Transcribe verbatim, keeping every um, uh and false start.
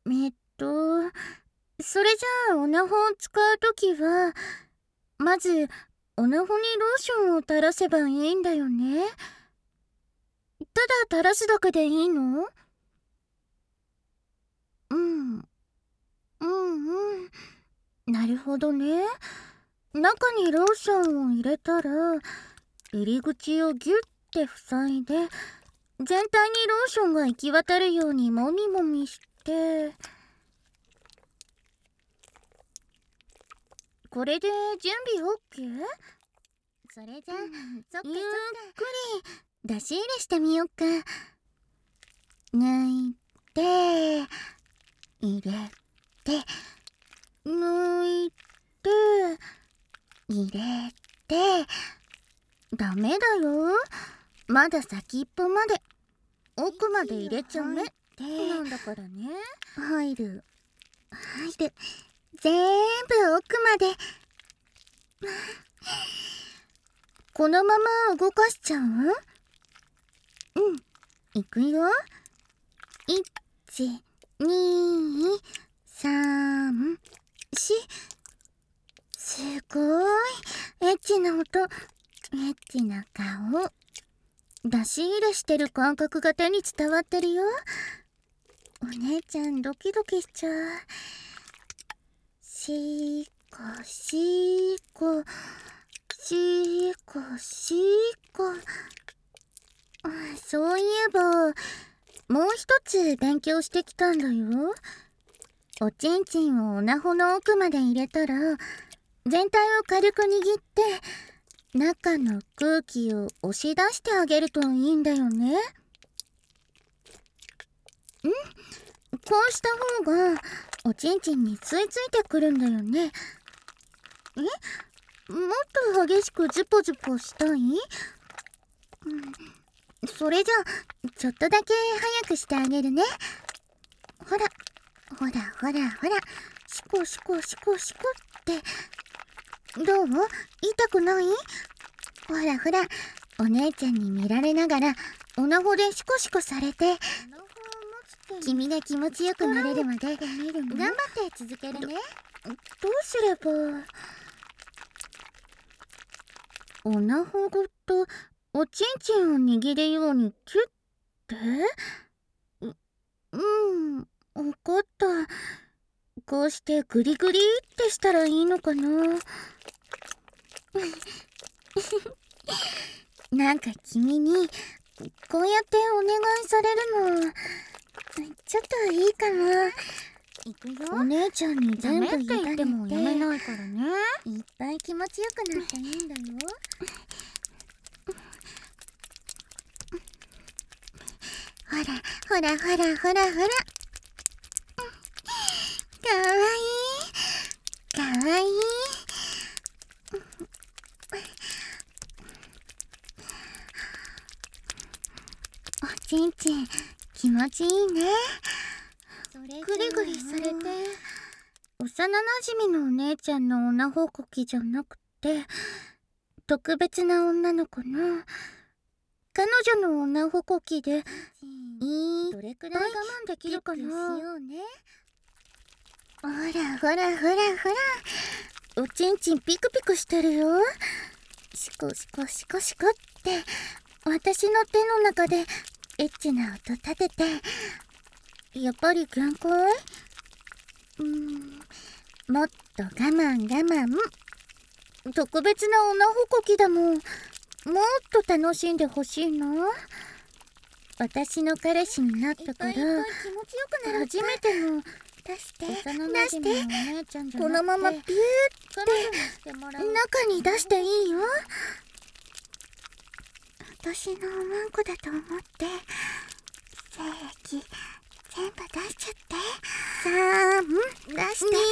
えっとそれじゃあオナホを使うときはまずオナホにローションを垂らせばいいんだよね。ただ垂らすだけでいいの？うんうんうん、なるほどね。中にローションを入れたら入り口をギュッて塞いで全体にローションが行き渡るようにもみもみして、これで準備 オーケー？ それじゃ、うん、そっかそっか、ゆっくり出し入れしてみよっか。抜いて入れて抜いて入れて、ダメだよ、まだ先っぽまで奥まで入れちゃめってなんだからね。入る入る、全部奥までこのまま動かしちゃう？うん、いくよ。いち、に、さん、よん。すごいエッチな音、エッチな顔。出し入れしてる感覚が手に伝わってるよ。お姉ちゃんドキドキしちゃう。しこしこしこしこ。そういえばもう一つ勉強してきたんだよ。おちんちんをオナホの奥まで入れたら全体を軽く握って中の空気を押し出してあげるといいんだよね。ん？こうした方がおちんちんに吸い付いてくるんだよね。え？もっと激しくズポズポしたい？うん、それじゃあちょっとだけ早くしてあげるね。ほらほらほらほら、シコシコシコシコって。どう？痛くない？ほらほら、お姉ちゃんに見られながらオナホでシコシコされて、君が気持ちよくなれるまで頑張って続けるね。ど, どうすれば。オナホごとおちんちんを握るようにキュッて。ううん分かった。こうしてグリグリってしたらいいのかな。なんか君にこうやってお願いされるのちょっといいかも。いくよ。お姉ちゃんに全部委ねて言ってもやめないからね。いっぱい気持ちよくなっていいんだよ。ほらほらほらほらほら、かわいいかわいい。おちんちん気持ちいいね。グリグリされて。幼なじみのお姉ちゃんのオナホコキじゃなくて特別な女の子の彼女のオナホコキで、いいどれくらい我慢できるかな。ほらほらほらほら、おちんちんピクピクしてるよ。シコシコシコシコって私の手の中でエッチな音立てて。やっぱり限界？うーん、もっと我慢我慢。特別なオナホコキだもん。もっと楽しんでほしいな。私の彼氏になったから初めての出して出して、このままピューって中に出していいよ。私のおまんこだと思って精液全部出しちゃって。さん、出して。に、